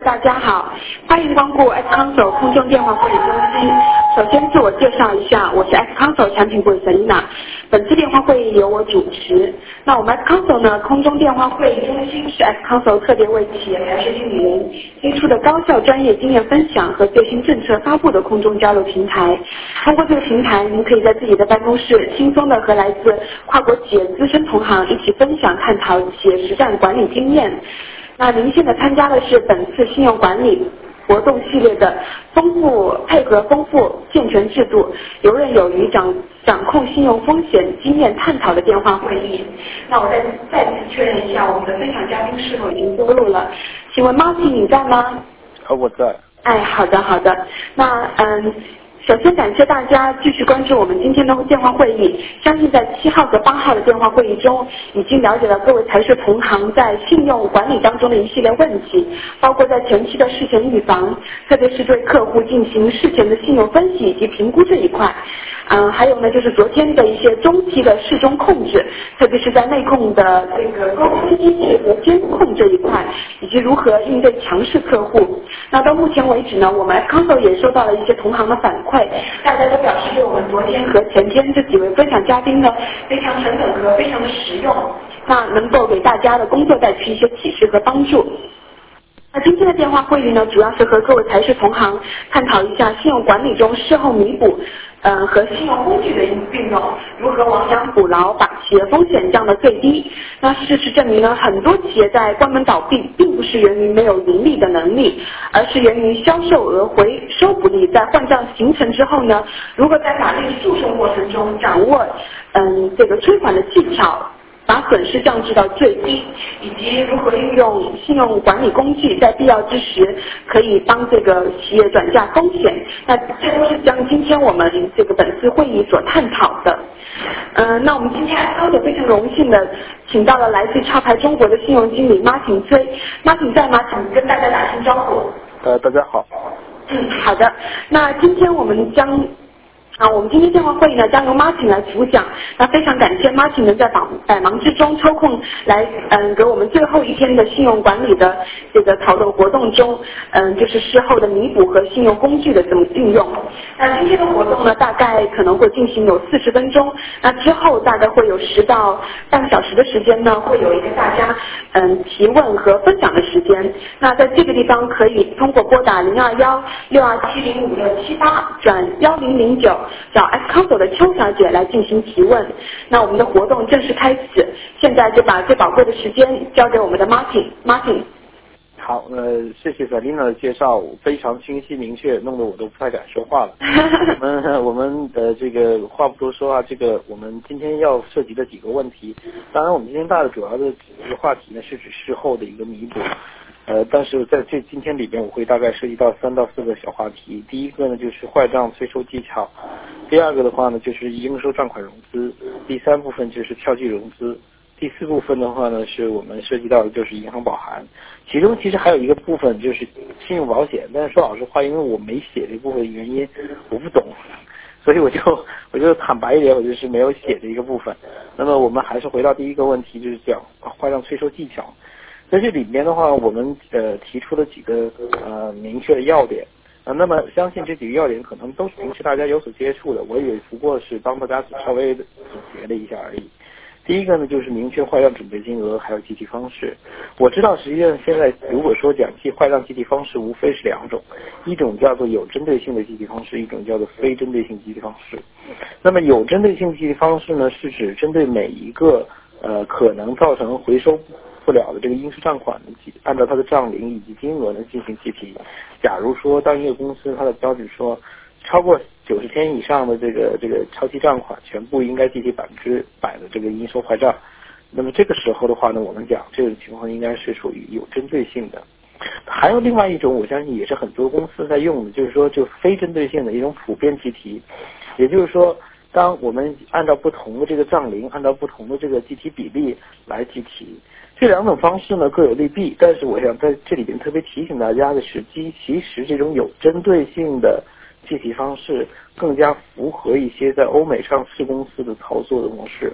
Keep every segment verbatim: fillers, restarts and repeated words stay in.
大家好，欢迎光顾 X Console 空中电话会议中心。首先自我介绍一下，我是 X Console 产品部的 Selina。本次电话会议由我主持。那我们 X Console 呢，空中电话会议中心是 X Console 特别为企业排水经理人推出的高效专业经验分享和最新政策发布的空中交流平台。通过这个平台，您可以在自己的办公室轻松的和来自跨国企业资深同行一起分享探讨企业实战管理经验。那您现在参加的是本次信用管理活动系列的丰富配合丰富健全制度游刃有余掌掌控信用风险经验探讨的电话会议。那我再再次确认一下，我们的分享嘉宾是否已经拨入了？请问 Martin 你在吗？ 好，我在。 哎，好的好的。那嗯。首先感谢大家继续关注我们今天的电话会议，相信在七号和八号的电话会议中已经了解了各位财税同行在信用管理当中的一系列问题，包括在前期的事前预防，特别是对客户进行事前的信用分析以及评估这一块。嗯，还有呢就是昨天的一些中期的事中控制，特别是在内控的这个沟通机制和监控这一块，以及如何应对强势客户。那到目前为止呢，我们 X Console 也收到了一些同行的反馈，大家都表示对我们昨天和前天这几位分享嘉宾呢非常诚恳和非常的实用，那能够给大家的工作带去一些启示和帮助。那今天的电话会议呢，主要是和各位财税同行探讨一下信用管理中事后弥补呃和信用工具的运用，如何亡羊补牢，把企业风险降到最低。那事实证明呢，很多企业在关门倒闭并不是源于没有盈利的能力，而是源于销售额回收不利。在换账形成之后呢，如何在法律诉讼过程中掌握嗯这个催款的技巧，把损失降至到最低，以及如何运用信用管理工具，在必要之时可以帮这个企业转嫁风险。那这都是将今天我们这个本次会议所探讨的。呃，那我们今天高的非常荣幸的请到了来自插牌中国的信用经理Martin崔。Martin在吗？请跟大家打声招呼。 呃，大家好。 嗯，好的。那今天我们将。啊，我们今天电话会议呢将由 Martin 来主讲，那非常感谢 Martin 能在百忙之中抽空来嗯给我们最后一天的信用管理的这个讨论活动中，嗯就是事后的弥补和信用工具的怎么运用。那今天的活动呢大概可能会进行有四十分钟，那之后大概会有十到半个小时的时间呢，会有一个大家嗯提问和分享的时间。那在这个地方可以通过拨打零二幺六二七零五六七八转幺零零九。找 X Console 的邱小姐来进行提问。那我们的活动正式开始，现在就把最宝贵的时间交给我们的 Martin。Martin。 好，呃，谢谢 Selina 的介绍，非常清晰明确，弄得我都不太敢说话了。我们我们的这个话不多说啊，这个我们今天要涉及的几个问题，当然我们今天大的主要的一个话题呢是指事后的一个弥补。呃，但是在这今天里边，我会大概涉及到三到四个小话题。第一个呢，就是坏账催收技巧；第二个的话呢，就是应收账款融资；第三部分就是票据融资；第四部分的话呢，是我们涉及到的就是银行保函。其中其实还有一个部分就是信用保险，但是说老实话，因为我没写这部分原因，我不懂，所以我就我就坦白一点，我就是没有写这一个部分。那么我们还是回到第一个问题，就是讲坏账催收技巧。在这里面的话，我们呃提出了几个呃明确的要点啊、呃，那么相信这几个要点可能都是平时大家有所接触的，我也不过是帮大家稍微总结了一下而已。第一个呢，就是明确坏账准备金额还有计提方式。我知道实际上现在如果说讲计坏账计提方式，无非是两种，一种叫做有针对性的计提方式，一种叫做非针对性计提方式。那么有针对性计提方式呢，是指针对每一个呃可能造成回收不了的这个应收账款，按照它的账龄以及金额呢进行计提。假如说当一个公司它的标准说超过九十天以上的这个这个超期账款全部应该计提百分之百的这个应收坏账，那么这个时候的话呢，我们讲这种情况应该是属于有针对性的。还有另外一种，我相信也是很多公司在用的，就是说就非针对性的一种普遍计提，也就是说当我们按照不同的这个账龄，按照不同的这个计提比例来计提。这两种方式呢各有利弊，但是我想在这里边特别提醒大家的是，其实这种有针对性的计提方式更加符合一些在欧美上市公司的操作的模式。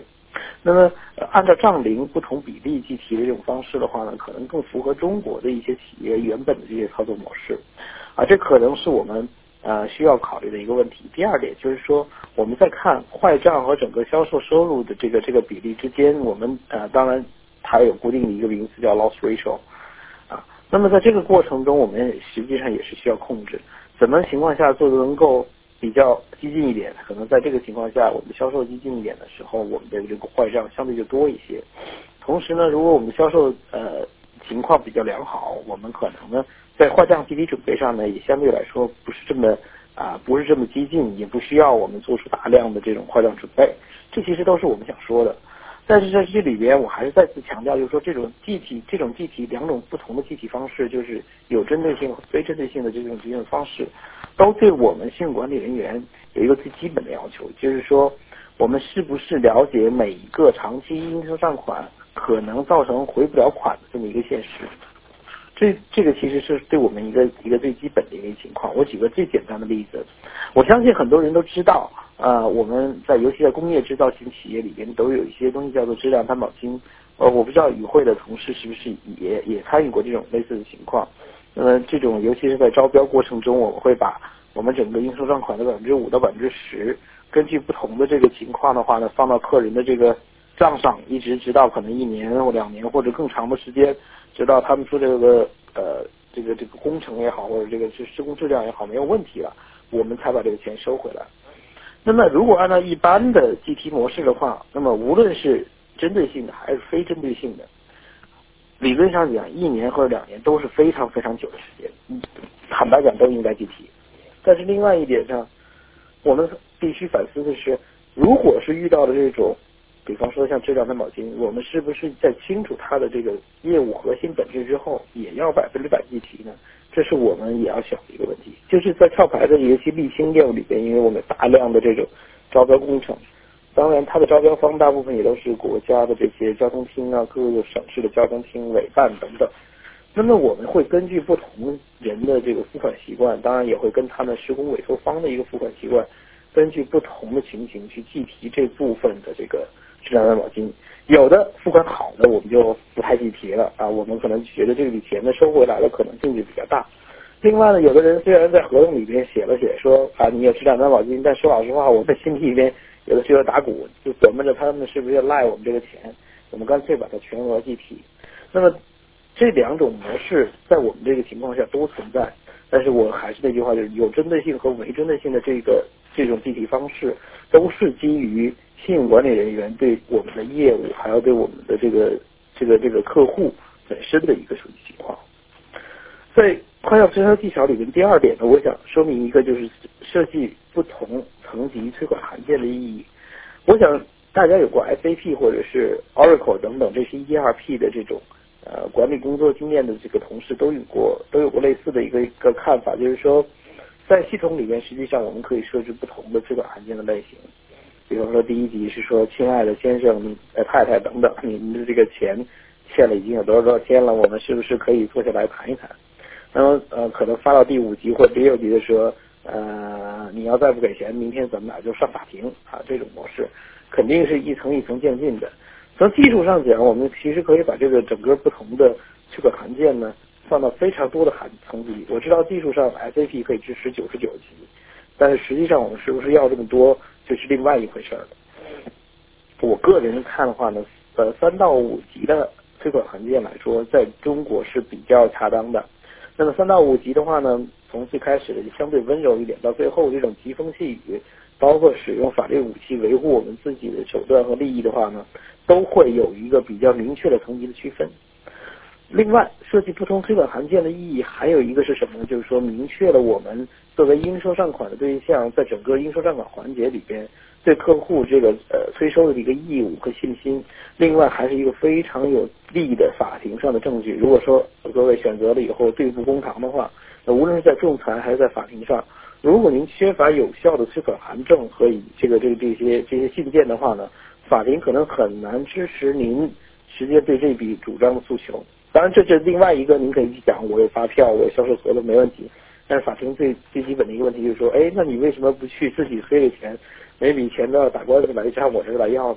那么、呃、按照账龄不同比例计提的这种方式的话呢，可能更符合中国的一些企业原本的这些操作模式，啊，这可能是我们呃需要考虑的一个问题。第二点就是说，我们在看坏账和整个销售收入的这个这个比例之间，我们呃当然它有固定的一个名词叫 loss ratio， 啊，那么在这个过程中，我们实际上也是需要控制，怎么情况下做的能够比较激进一点，可能在这个情况下，我们的销售激进一点的时候，我们的这个坏账相对就多一些。同时呢，如果我们的销售呃情况比较良好，我们可能呢在坏账计提准备上呢，也相对来说不是这么啊、呃、不是这么激进，也不需要我们做出大量的这种坏账准备。这其实都是我们想说的。但是在这里边，我还是再次强调，就是说这种计提这种计提两种不同的计提方式，就是有针对性和非针对性的这种计提方式，都对我们信用管理人员有一个最基本的要求，就是说我们是不是了解每一个长期应收账款可能造成回不了款的这么一个现实。这这个其实是对我们一个一个最基本的一个情况。我举个最简单的例子，我相信很多人都知道，呃，我们在尤其在工业制造型企业里边都有一些东西叫做质量担保金。呃，我不知道与会的同事是不是也也参与过这种类似的情况。呃，这种尤其是在招标过程中，我们会把我们整个应收账款的百分之五到百分之十，根据不同的这个情况的话呢，放到客人的这个账上，一直直到可能一年或两年或者更长的时间，直到他们说这个呃这个这个工程也好，或者这个施工质量也好没有问题了，我们才把这个钱收回来。那么如果按照一般的计提模式的话，那么无论是针对性的还是非针对性的，理论上讲一年或者两年都是非常非常久的时间，坦白讲都应该计提。但是另外一点上，我们必须反思的是，如果是遇到了这种比方说像质量担保金，我们是不是在清楚它的这个业务核心本质之后，也要百分之百计提呢？这是我们也要想的一个问题。就是在壳牌的尤其沥青业务里边，因为我们大量的这种招标工程，当然它的招标方大部分也都是国家的这些交通厅啊，各个省市的交通厅、委办等等。那么我们会根据不同人的这个付款习惯，当然也会跟他们施工委托方的一个付款习惯，根据不同的情形去计提这部分的这个质量担保金。有的付款好的我们就不太计提了啊，我们可能觉得这笔钱呢收回来的可能性就比较大。另外呢，有的人虽然在合同里边写了写说啊你有质量担保金，但说老实话，我在心里边有的时候打鼓，就琢磨着他们是不是要赖我们这个钱，我们干脆把它全额计提。那么这两种模式在我们这个情况下都存在，但是我还是那句话，就是有针对性和没针对性的这个这种计提方式，都是基于信用管理人员对我们的业务，还要对我们的这个这个这个客户本身的一个处理情况。在快要推销技巧里面，第二点呢，我想说明一个就是设计不同层级催款函件的意义。我想大家有过 S A P 或者是 Oracle 等等这些 E R P 的这种呃管理工作经验的这个同事都有过都有过类似的一个一个看法，就是说在系统里面实际上我们可以设置不同的催款函件的类型。比方说第一级是说亲爱的先生、你呃太太等等，你们的这个钱欠了已经有多少多少天了，我们是不是可以坐下来谈一谈？那么呃可能发到第五级或第六级的时候，呃你要再不给钱，明天怎么打就上法庭啊，这种模式肯定是一层一层渐进的。从技术上讲，我们其实可以把这个整个不同的催款函件呢放到非常多的函层级。我知道技术上 S A P 可以支持九十九级，但是实际上我们是不是要这么多，就是另外一回事了。我个人看的话呢，呃，三到五级的催款函件来说，在中国是比较恰当的。那么三到五级的话呢，从最开始的相对温柔一点，到最后这种疾风细雨，包括使用法律武器维护我们自己的手段和利益的话呢，都会有一个比较明确的层级的区分。另外，设计不同催款函件的意义还有一个是什么呢？就是说明确了我们作为应收账款的对象，在整个应收账款环节里边，对客户这个呃催收的一个义务和信心。另外，还是一个非常有利的法庭上的证据。如果说各位选择了以后对簿公堂的话，那无论是在仲裁还是在法庭上，如果您缺乏有效的催款函证和以这个这个这些这些信件的话呢，法庭可能很难支持您直接对这笔主张的诉求。当然，这是另外一个，您可以去讲，我有发票，我有销售合同，没问题。但是法庭最最基本的一个问题就是说，哎，那你为什么不去自己催这钱？每笔钱都要打官司来让我这儿来要呢？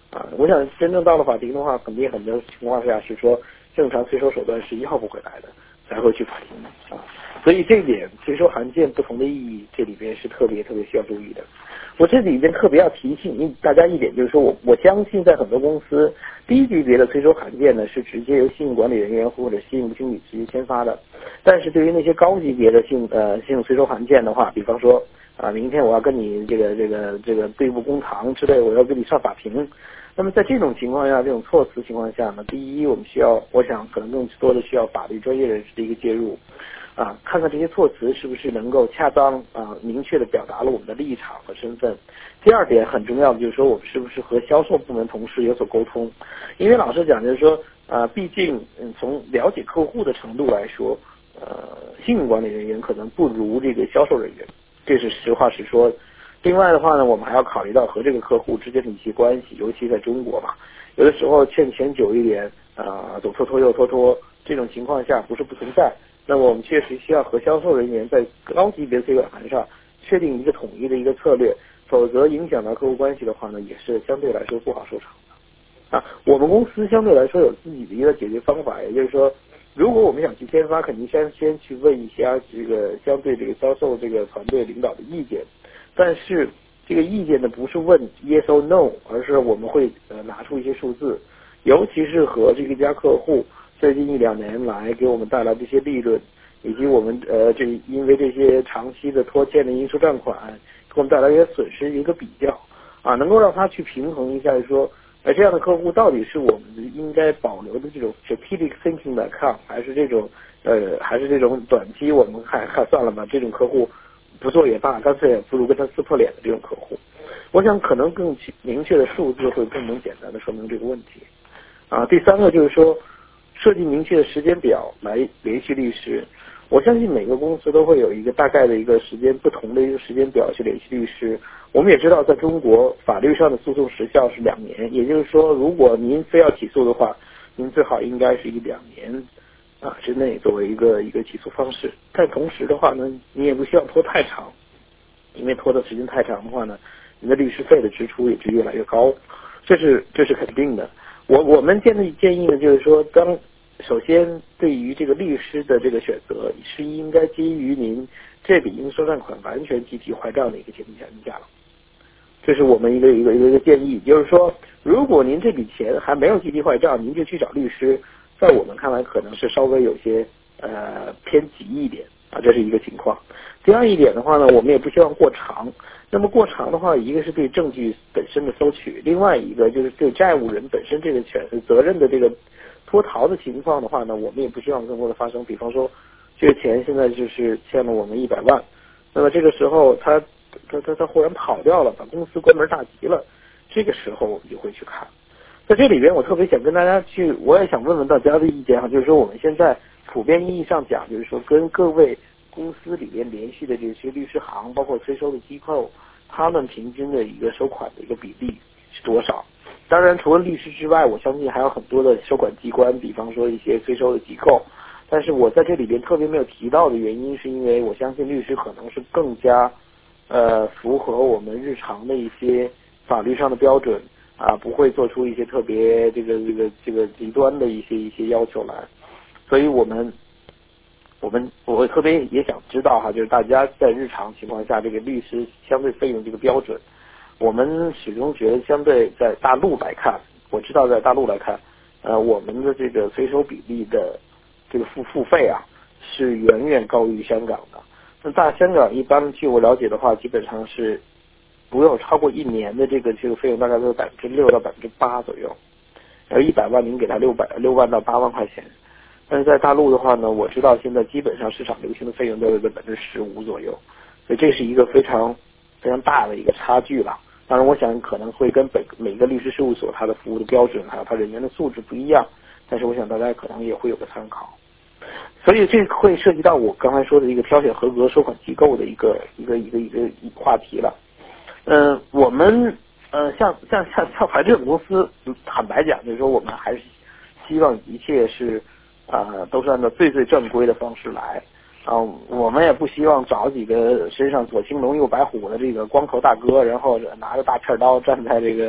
啊，我想真正到了法庭的话，肯定很多情况下是说正常催收手段是要不回来的，才会去法庭啊。所以这一点催收函件不同的意义，这里边是特别特别需要注意的。我这里边特别要提醒大家一点，就是说我我相信在很多公司，低级别的催收函件呢是直接由信用管理人员或者信用经理直接签发的，但是对于那些高级别的信呃信用催收函件的话，比方说啊明天我要跟你这个这个这个对簿公堂之类，我要跟你上法庭。那么在这种情况下，这种措辞情况下呢，第一，我们需要，我想可能更多的需要法律专业人士的一个介入，啊，看看这些措辞是不是能够恰当啊明确的表达了我们的立场和身份。第二点很重要的就是说，我们是不是和销售部门同事有所沟通？因为老实讲，就是说啊，毕竟嗯从了解客户的程度来说，呃，信用管理人员可能不如这个销售人员，这是实话实说。另外的话呢，我们还要考虑到和这个客户之间的一些关系，尤其在中国嘛，有的时候欠钱久一点，啊、呃，左拖拖右拖拖，这种情况下不是不存在。那么我们确实需要和销售人员在高级别催收函上确定一个统一的一个策略，否则影响到客户关系的话呢，也是相对来说不好收场的。啊，我们公司相对来说有自己的一个解决方法，也就是说，如果我们想去签发，肯定先先去问一下这个相对这个销售这个团队领导的意见。但是这个意见呢，不是问 yes or no， 而是我们会呃拿出一些数字，尤其是和这个家客户最近一两年来给我们带来这些利润，以及我们呃这因为这些长期的拖欠的应收账款给我们带来一些损失一个比较啊，能够让他去平衡一下说，呃这样的客户到底是我们应该保留的这种 strategic thinking 的看，还是这种呃还是这种短期我们看看算了吧，这种客户不做也罢，干脆也不如跟他撕破脸的这种客户，我想可能更明确的数字会更能简单的说明这个问题。啊，第三个就是说，设计明确的时间表来联系律师。我相信每个公司都会有一个大概的一个时间，不同的一个时间表去联系律师。我们也知道，在中国法律上的诉讼时效是两年，也就是说，如果您非要起诉的话，您最好应该是以两年啊之内作为一个一个起诉方式。但同时的话呢，你也不希望拖太长，因为拖的时间太长的话呢，您的律师费的支出也是越来越高，这是这是肯定的。我我们建议建议呢，就是说，当首先对于这个律师的这个选择，是应该基于您这笔应收账款完全集体坏账的一个前提下定价了。这是我们一个一个一个一个建议，就是说，如果您这笔钱还没有集体坏账，您就去找律师，在我们看来可能是稍微有些呃偏急一点啊，这是一个情况。第二一点的话呢，我们也不希望过长。那么过长的话，一个是对证据本身的收取，另外一个就是对债务人本身这个权责任的这个脱逃的情况的话呢，我们也不希望更多的发生。比方说，这个钱现在就是欠了我们一百万，那么这个时候他他他他忽然跑掉了，把公司关门大吉了，这个时候我们就会去看。在这里边，我特别想跟大家去，我也想问问大家的意见哈，就是说我们现在普遍意义上讲，就是说跟各位公司里面联系的这些律师行，包括催收的机构，他们平均的一个收款的一个比例是多少？当然，除了律师之外，我相信还有很多的收款机关，比方说一些催收的机构。但是我在这里边特别没有提到的原因，是因为我相信律师可能是更加呃符合我们日常的一些法律上的标准啊，不会做出一些特别这个这个这个极端的一些一些要求来。所以我们我们我特别也想知道哈，就是大家在日常情况下这个律师相对费用这个标准。我们始终觉得，相对在大陆来看，我知道在大陆来看，呃，我们的这个催收比例的这个付付费啊，是远远高于香港的。那大香港一般据我了解的话，基本上是不用超过一年的这个这个费用，大概都是百分之六到百分之八左右。而一百万您给他六百六万到八万块钱，但是在大陆的话呢，我知道现在基本上市场流行的费用都是在百分之十五左右，所以这是一个非常非常大的一个差距了。当然，我想可能会跟每每个律师事务所它的服务的标准还有它人员的素质不一样，但是我想大家可能也会有个参考。所以这会涉及到我刚才说的一个挑选合格收款机构的一个一个一个一个一个话题了。嗯、呃，我们呃像像像像凡这种公司，坦白讲，就是说我们还是希望一切是啊、呃、都是按照最最正规的方式来。啊，我们也不希望找几个身上左青龙右白虎的这个光头大哥，然后拿着大片刀站在这个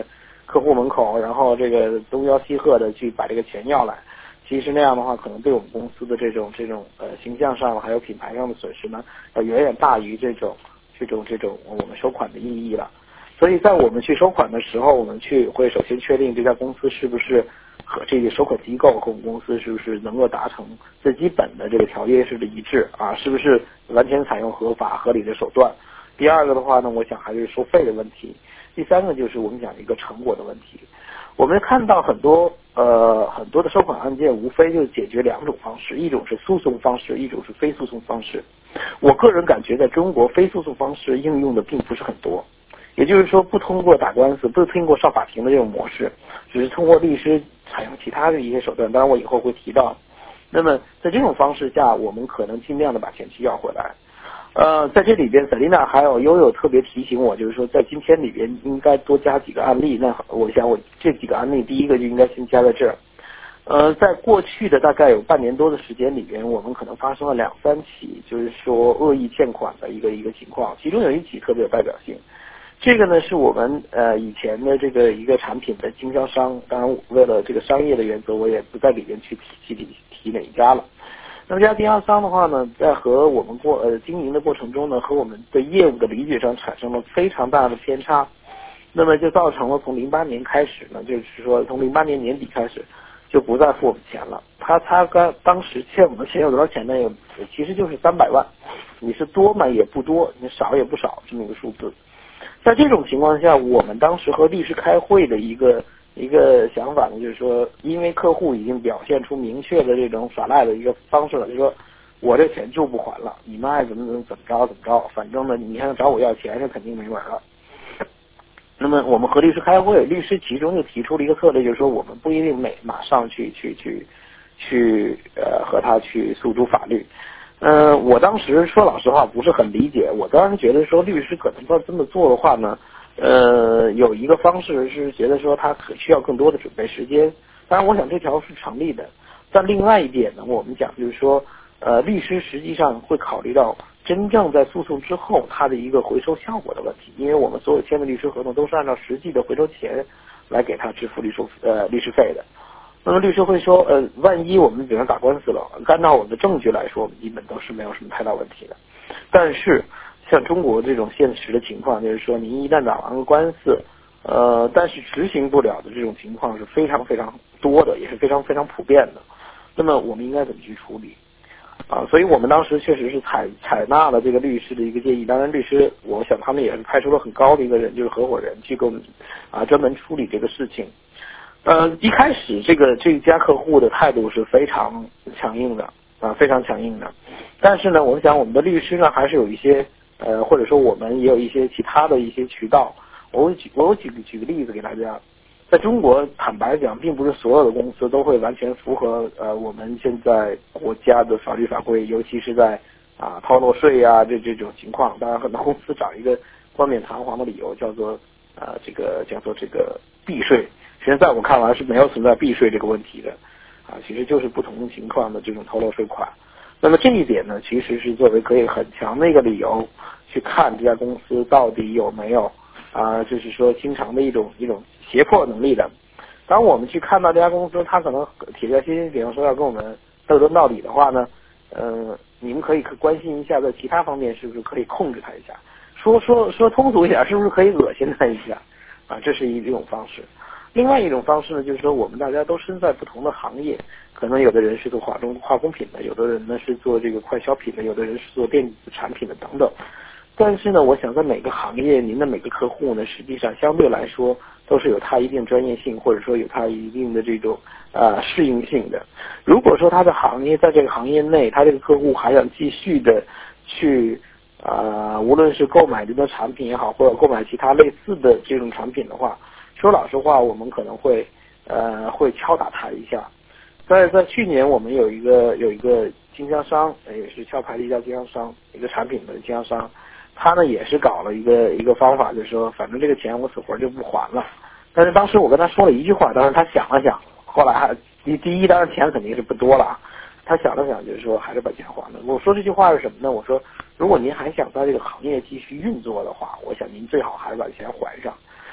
客户门口，然后这个东吆西喝的去把这个钱要来。其实那样的话，可能对我们公司的这种这种呃形象上还有品牌上的损失呢，要远远大于这种这种这种我们收款的意义了。所以在我们去收款的时候，我们去会首先确定这家公司是不是和这个收款机构和我们公司是不是能够达成最基本的这个条约式的一致啊，是不是完全采用合法合理的手段。第二个的话呢，我想还是收费的问题。第三个就是我们讲一个成果的问题。我们看到很多呃很多的收款案件，无非就是解决两种方式，一种是诉讼方式，一种是非诉讼方式。我个人感觉在中国非诉讼方式应用的并不是很多，也就是说不通过打官司，不通过上法庭的这种模式，只是通过律师采用其他的一些手段，当然我以后会提到。那么在这种方式下，我们可能尽量的把钱去要回来。呃，在这里边 Selina 还有悠悠特别提醒我，就是说在今天里边应该多加几个案例。那我想我这几个案例，第一个就应该先加在这儿。呃，在过去的大概有半年多的时间里边，我们可能发生了两三起，就是说恶意欠款的一个一个情况，其中有一起特别有代表性。这个呢是我们呃以前的这个一个产品的经销商，当然为了这个商业的原则，我也不在里边去提提提哪一家了。那么这家经销商的话呢，在和我们过呃经营的过程中呢，和我们的业务的理解上产生了非常大的偏差，那么就造成了从零八年开始呢，就是说从零八年年底开始就不再付我们钱了。他他刚当时欠我们钱有多少钱呢？有其实就是三百万，你是多嘛也不多，你少也不少这么一个数字。在这种情况下，我们当时和律师开会的一个一个想法呢，就是说，因为客户已经表现出明确的这种耍赖的一个方式了，就是说我这钱就不还了，你们爱怎么怎么怎么着怎么着，反正呢，你还找我要钱是肯定没门了。那么我们和律师开会，律师其中就提出了一个策略，就是说我们不一定每马上去去去去呃和他去诉诸法律。呃，我当时说老实话不是很理解，我当时觉得说律师可能要这么做的话呢，呃，有一个方式是觉得说他可需要更多的准备时间，当然我想这条是成立的。但另外一点呢，我们讲就是说，呃，律师实际上会考虑到真正在诉讼之后他的一个回收效果的问题，因为我们所有签的律师合同都是按照实际的回收钱来给他支付律师呃律师费的。那么律师会说，呃，万一我们比如打官司了，按照我们的证据来说，我们基本都是没有什么太大问题的。但是像中国这种现实的情况，就是说您一旦打完了官司，呃，但是执行不了的这种情况是非常非常多的，也是非常非常普遍的。那么我们应该怎么去处理？啊，所以我们当时确实是采采纳了这个律师的一个建议。当然，律师我想他们也是派出了很高的一个人，就是合伙人去给我们啊专门处理这个事情。呃，一开始这个这家客户的态度是非常强硬的啊，非常强硬的。但是呢，我想我们的律师呢，还是有一些呃，或者说我们也有一些其他的一些渠道。我举我举个举个例子给大家，在中国坦白讲，并不是所有的公司都会完全符合呃我们现在国家的法律法规，尤其是在啊逃漏税呀、啊、这这种情况。当然，很多公司找一个冠冕堂皇的理由，叫做呃这个叫做这个避税。其实在我看来是没有存在避税这个问题的，啊，其实就是不同情况的这种偷漏税款。那么这一点呢，其实是作为可以很强的一个理由去看这家公司到底有没有啊，就是说经常的一种一种胁迫能力的。当我们去看到这家公司，他可能铁下心心，比方说要跟我们斗争到底的话呢，呃，你们可以关心一下，在其他方面是不是可以控制他一下，说说说通俗一点，是不是可以恶心他一下啊？这是一种方式。另外一种方式呢，就是说我们大家都身在不同的行业，可能有的人是做化妆化工品的，有的人呢是做这个快消品的，有的人是做电子产品的等等。但是呢，我想在每个行业，您的每个客户呢，实际上相对来说都是有他一定专业性，或者说有他一定的这种呃适应性的。如果说他的行业在这个行业内，他这个客户还想继续的去呃，无论是购买这个产品也好，或者购买其他类似的这种产品的话，说老实话，我们可能会呃会敲打他一下。在在去年，我们有一个有一个经销商，也是壳牌的一家经销商，一个产品的经销商，他呢也是搞了一个一个方法，就是说，反正这个钱我死活就不还了。但是当时我跟他说了一句话，当时他想了想，后来还第第一，当然钱肯定是不多了。他想了想，就是说还是把钱还了。我说这句话是什么呢？我说，如果您还想在这个行业继续运作的话，我想您最好还是把钱还上。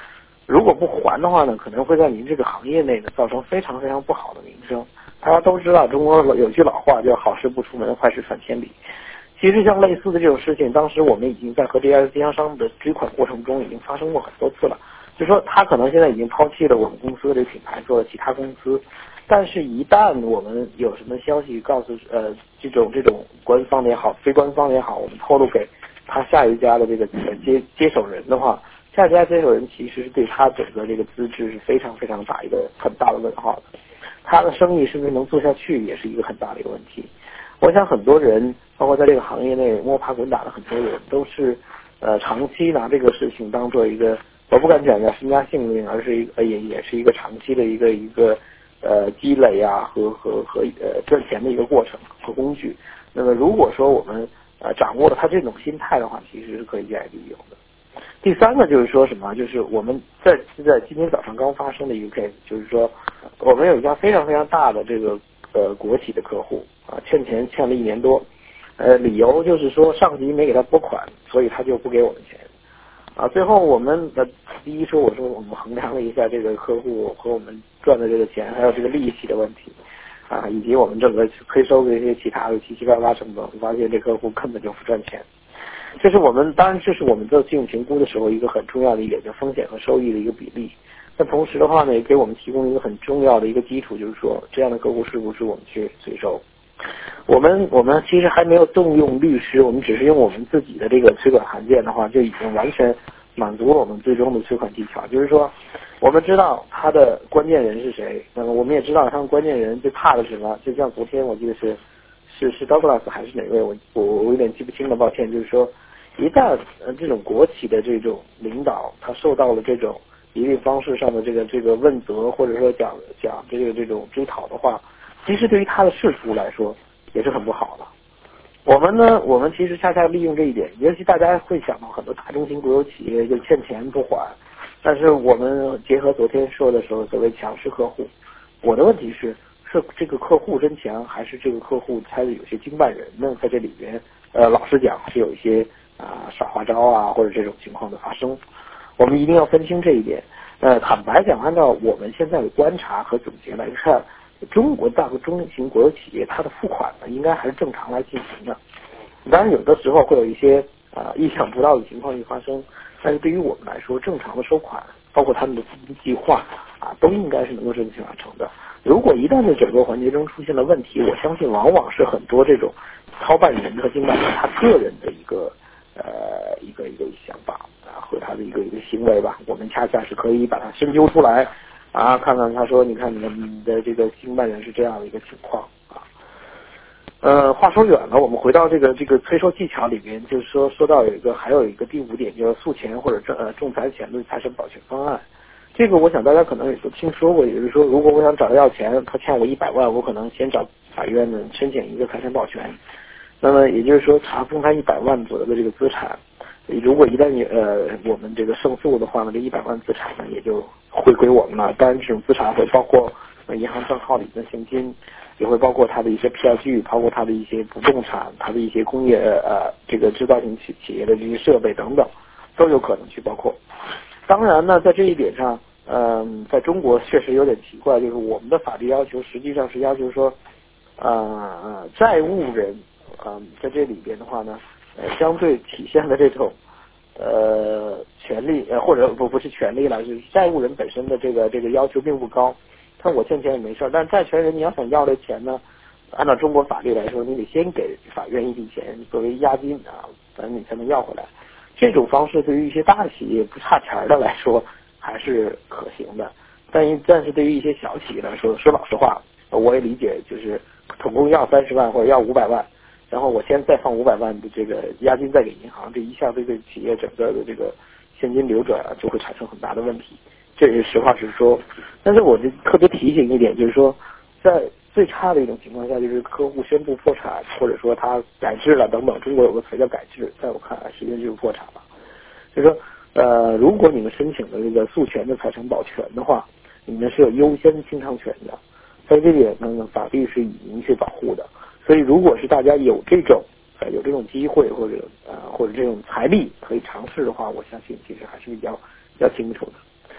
如果不还的话呢，可能会在您这个行业内呢造成非常非常不好的名声。大家都知道，中国有句老话叫好事不出门，坏事传千里。其实像类似的这种事情，当时我们已经在和这家经销商的追款过程中已经发生过很多次了。就说他可能现在已经抛弃了我们公司的这个品牌，做了其他公司，但是一旦我们有什么消息告诉呃这种这种官方的也好，非官方的也好，我们透露给他下一家的这个接接手人的话，下一家接手人其实是对他整个这个资质是非常非常大一个很大的问号的，他的生意是不是能做下去也是一个很大的一个问题。我想很多人，包括在这个行业内摸爬滚打的很多人，都是呃长期拿这个事情当做一个，我不敢讲叫身家性命，而是一个也也是一个长期的一个一个呃积累啊和和和呃赚钱的一个过程和工具。那么如果说我们呃掌握了他这种心态的话，其实是可以加以利用的。第三个就是说什么，就是我们在在今天早上刚发生的一个 case， 就是说我们有一家非常非常大的这个呃国企的客户啊，欠钱欠了一年多，呃理由就是说上级没给他拨款，所以他就不给我们钱啊。最后我们的第一说，我说我们衡量了一下这个客户和我们赚的这个钱，还有这个利息的问题啊，以及我们整个催收的一些其他的七七八八成本，我发现这客户根本就不赚钱。这是我们当然这是我们做信用评估的时候一个很重要的一点，就风险和收益的一个比例。那同时的话呢，也给我们提供一个很重要的一个基础，就是说这样的客户是不是我们去催收。我们我们其实还没有动用律师，我们只是用我们自己的这个催款函件的话，就已经完全满足了我们最终的催款技巧。就是说我们知道他的关键人是谁，那么我们也知道他们关键人最怕的是什么。就像昨天我记得是是是 Douglas 还是哪位，我我我有点记不清了，抱歉。就是说一旦呃这种国企的这种领导他受到了这种一定方式上的这个这个问责，或者说讲讲这个这种追讨的话，其实对于他的仕途来说也是很不好的。我们呢，我们其实恰恰利用这一点，尤其大家会想到很多大中型国有企业就欠钱不还，但是我们结合昨天说的时候，所谓强势客户，我的问题是是这个客户真强，还是这个客户他有些经办人呢在这里边，呃，老实讲是有一些啊、呃、耍花招啊或者这种情况的发生，我们一定要分清这一点。呃，坦白讲，按照我们现在的观察和总结来看，中国大和中型国有企业它的付款呢，应该还是正常来进行的。当然，有的时候会有一些啊、呃、意想不到的情况会发生，但是对于我们来说，正常的收款，包括他们的资金计划啊，都应该是能够正确完成的。如果一旦在整个环节中出现了问题，我相信往往是很多这种操办人和经办人他个人的一个呃一个一个想法啊和他的一个一个行为吧，我们恰恰是可以把它深究出来啊，看看他说，你看你的你的这个经办人是这样的一个情况啊。呃，话说远了，我们回到这个这个催收技巧里边，就是说说到有一个还有一个第五点，就是诉钱或者呃仲裁前的财产保全方案。这个我想大家可能也都听说过，也就是说，如果我想找他要钱，他欠我一百万，我可能先找法院呢申请一个财产保全。那么也就是说，查封他一百万左右的这个资产，如果一旦呃我们这个胜诉的话呢，这一百万资产呢也就回归我们了。当然，这种资产会包括呃银行账号里的现金，也会包括他的一些票据，包括他的一些不动产，他的一些工业呃这个制造型企企业的这些设备等等，都有可能去包括。当然呢，在这一点上，嗯、呃，在中国确实有点奇怪，就是我们的法律要求实际上是要求说，呃，债务人，嗯、呃，在这里边的话呢，呃，相对体现的这种，呃，权利，呃，或者不不是权利了，就是债务人本身的这个这个要求并不高，看我欠钱也没事儿，但债权人你要想要这钱呢，按照中国法律来说，你得先给法院一笔钱作为押金啊，反正你才能要回来。这种方式对于一些大企业不差钱的来说还是可行的，但但是对于一些小企业来说，说老实话，我也理解，就是总共要三十万或者要五百万，然后我先再放五百万的这个押金再给银行，这一下对对企业整个的这个现金流转啊就会产生很大的问题，这是实话实说。但是我就特别提醒一点，就是说，在最差的一种情况下，就是客户宣布破产，或者说他改制了等等。中国有个词叫改制，在我看来实际上就是破产了。就是说，呃，如果你们申请的这个诉权的财产保全的话，你们是有优先清偿权的，在这点呢，法律是以明确保护的。所以，如果是大家有这种呃有这种机会或者呃或者这种财力可以尝试的话，我相信其实还是比较比较清楚的。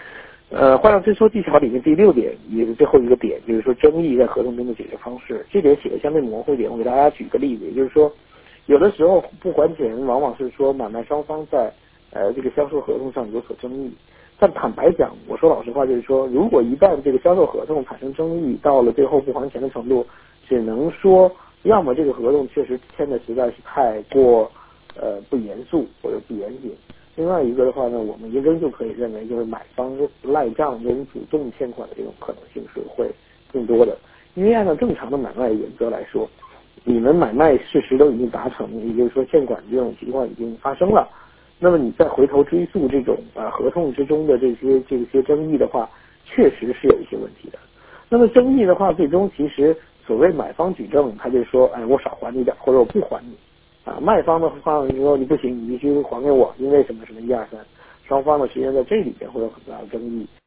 呃，换上追诉技巧里面第六点也是最后一个点，就是说争议在合同中的解决方式。这点写的相对模糊一点，我给大家举个例子，也就是说，有的时候不还钱，往往是说买卖双方在呃这个销售合同上有所争议。但坦白讲，我说老实话，就是说，如果一旦这个销售合同产生争议，到了最后不还钱的程度，只能说，要么这个合同确实签的实在是太过呃不严肃或者不严谨。另外一个的话呢，我们仍旧可以认为，就是买方赖账跟主动欠款的这种可能性是会更多的。因为按照正常的买卖原则来说，你们买卖事实都已经达成，也就是说欠款这种情况已经发生了，那么你再回头追溯这种啊合同之中的这些这些争议的话，确实是有一些问题的。那么争议的话，最终其实所谓买方举证，他就说，哎，我少还你点，或者我不还你。啊，卖方的话，你说你不行，你必须还给我，因为什么什么一二三，双方的实际上在这里边会有很大的争议。